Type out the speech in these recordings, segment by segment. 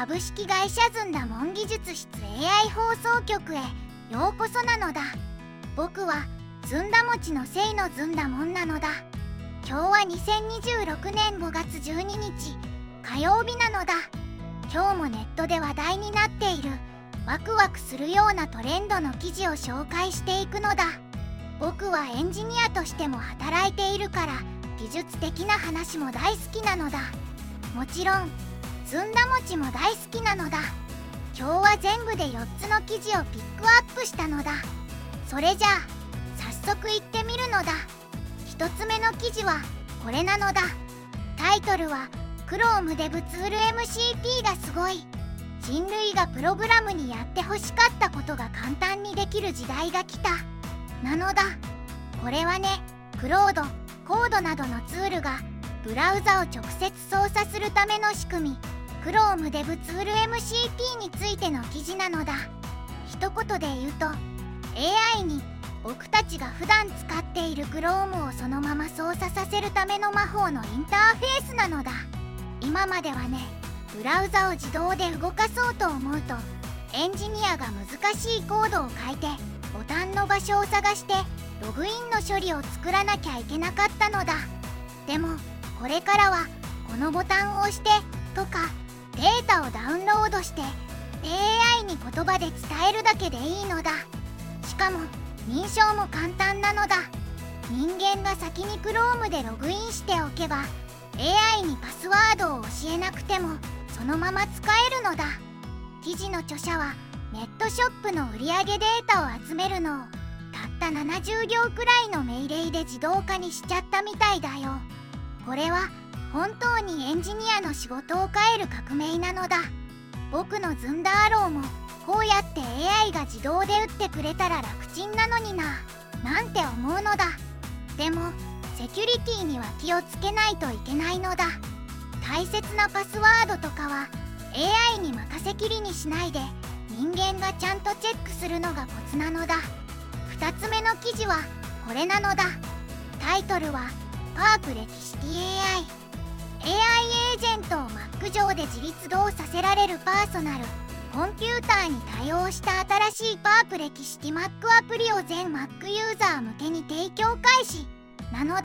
株式会社ずんだもん技術室 AI 放送局へようこそなのだ。僕はずんだ餅のせいのずんだもんなのだ。今日は2026年5月12日火曜日なのだ。今日もネットで話題になっているワクワクするようなトレンドの記事を紹介していくのだ。僕はエンジニアとしても働いているから技術的な話も大好きなのだ。もちろんずんだ餅も大好きなのだ。今日は全部で4つの記事をピックアップしたのだ。それじゃあ早速いってみるのだ。1つ目の記事はこれなのだ。タイトルは Chrome デブツール MCP がすごい。人類がプログラムにやってほしかったことが簡単にできる時代が来たなのだ。これはね、クロード、コードなどのツールがブラウザを直接操作するための仕組み Chrome デブツール MCP についての記事なのだ。一言で言うと AI に僕たちが普段使っている Chrome をそのまま操作させるための魔法のインターフェースなのだ。今まではね、ブラウザを自動で動かそうと思うとエンジニアが難しいコードを書いてボタンの場所を探してログインの処理を作らなきゃいけなかったのだ。でもこれからはこのボタンを押してとかデータをダウンロードして AI に言葉で伝えるだけでいいのだ。しかも認証も簡単なのだ。人間が先に Chrome でログインしておけば AI にパスワードを教えなくてもそのまま使えるのだ。記事の著者はネットショップの売上データを集めるのをたった70行くらいの命令で自動化にしちゃったみたいだよ。これは本当にエンジニアの仕事を変える革命なのだ。僕のずんだアローもこうやって AI が自動で打ってくれたら楽ちんなのにななんて思うのだ。でもセキュリティには気をつけないといけないのだ。大切なパスワードとかは AI に任せきりにしないで人間がちゃんとチェックするのがコツなのだ。2つ目の記事はこれなのだ。タイトルはパーク歴史 AI エージェントを Mac 上で自立動させられるパーソナルコンピューターに対応した新しいパーク歴史 Mac アプリを全 Mac ユーザー向けに提供開始なのだ。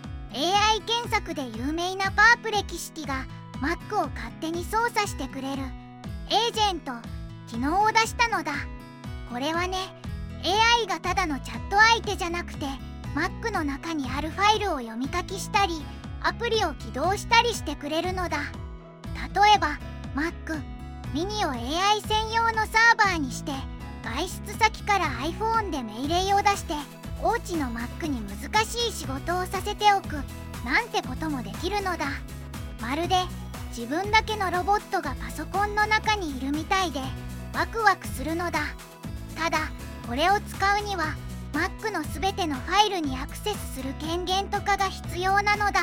AI 検索で有名なパープレキシティが Mac を勝手に操作してくれるエージェント機能を出したのだ。これはね、 AI がただのチャット相手じゃなくて Mac の中にあるファイルを読み書きしたりアプリを起動したりしてくれるのだ。例えば Mac mini を AI 専用のサーバーにして外出先から iPhone で命令を出しておうちの Mac に難しい仕事をさせておくなんてこともできるのだ。まるで自分だけのロボットがパソコンの中にいるみたいでワクワクするのだ。ただこれを使うには Mac のすべてのファイルにアクセスする権限とかが必要なのだ。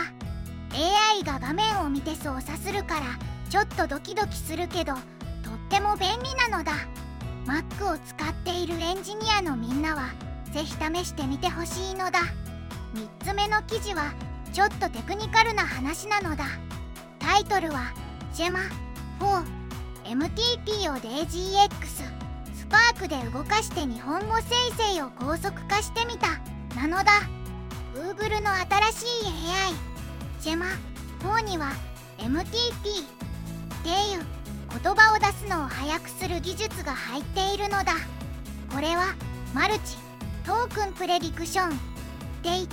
AI が画面を見て操作するからちょっとドキドキするけどとっても便利なのだ。 Mac を使っているエンジニアのみんなはぜひ試してみてほしいのだ。3つ目の記事はちょっとテクニカルな話なのだ。タイトルは Gemma 4 MTP を DayGX スパークで動かして日本語生成を高速化してみたなのだ。 Google の新しい AI Gemma 4には MTP っていう言葉を出すのを速くする技術が入っているのだ。これはマルチトークンプレディクションって言って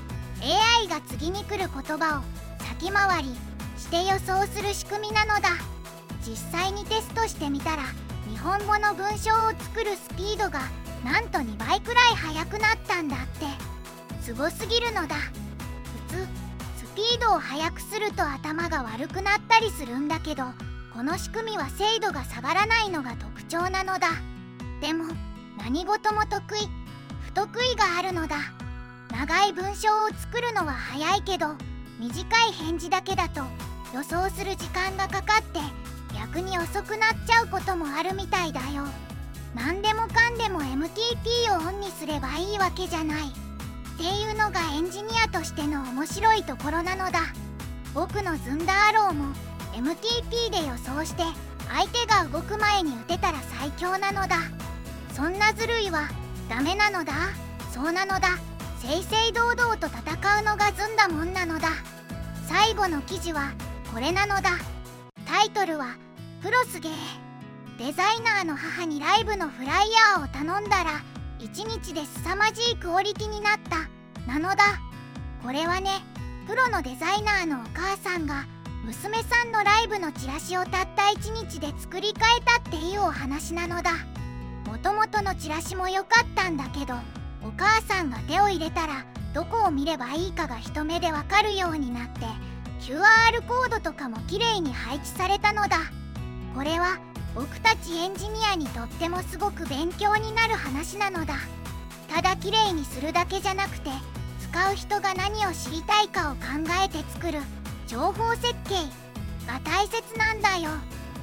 AI が次に来る言葉を先回りして予想する仕組みなのだ。実際にテストしてみたら日本語の文章を作るスピードがなんと2倍くらい速くなったんだって。すごすぎるのだ。普通スピードを速くすると頭が悪くなったりするんだけどこの仕組みは精度が下がらないのが特徴なのだ。でも何事も得意不得意があるのだ。長い文章を作るのは早いけど短い返事だけだと予想する時間がかかって逆に遅くなっちゃうこともあるみたいだよ。何でもかんでも MTP をオンにすればいいわけじゃないっていうのがエンジニアとしての面白いところなのだ。僕のずんだアローも MTP で予想して相手が動く前に打てたら最強なのだ。そんなずるいはダメなのだ。そうなのだ。正々堂々と戦うのがずんだもんなのだ。最後の記事はこれなのだ。タイトルはプロすげー。デザイナーの母にライブのフライヤーを頼んだら1日で凄まじいクオリティになったなのだ。これはね、プロのデザイナーのお母さんが娘さんのライブのチラシをたった1日で作り変えたっていうお話なのだ。もともとのチラシも良かったんだけど、お母さんが手を入れたらどこを見ればいいかが一目でわかるようになって、 QR コードとかも綺麗に配置されたのだ。これは僕たちエンジニアにとってもすごく勉強になる話なのだ。ただ綺麗にするだけじゃなくて、使う人が何を知りたいかを考えて作る情報設計が大切なんだよ。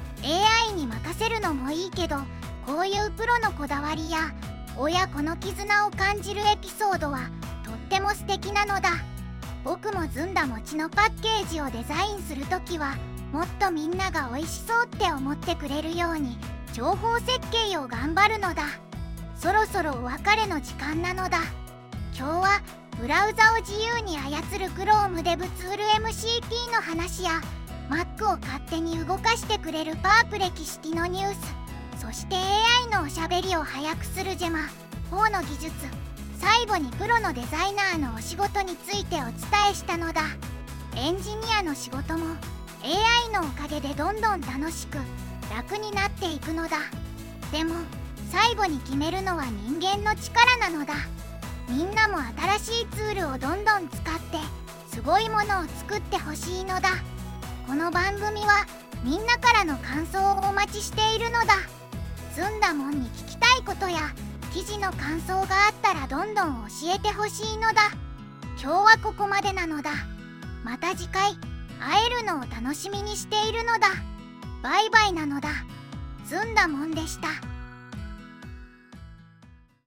AI に任せるのもいいけど、こういうプロのこだわりや親子の絆を感じるエピソードはとっても素敵なのだ。僕もずんだ餅のパッケージをデザインするときは、もっとみんなが美味しそうって思ってくれるように情報設計を頑張るのだ。そろそろお別れの時間なのだ。今日はブラウザを自由に操る Chrome デブツール MCP の話や Mac を勝手に動かしてくれるパープレキシティのニュース、そして AI のおしゃべりを速くするジェマ4の技術、最後にプロのデザイナーのお仕事についてお伝えしたのだ。エンジニアの仕事も AI のおかげでどんどん楽しく楽になっていくのだ。でも最後に決めるのは人間の力なのだ。みんなも新しいツールをどんどん使ってすごいものを作ってほしいのだ。この番組はみんなからの感想をお待ちしているのだ。ずんだもんに聞きたいことや記事の感想があったらどんどん教えてほしいのだ。今日はここまでなのだ。また次回会えるのを楽しみにしているのだ。バイバイなのだ。ずんだもんでした。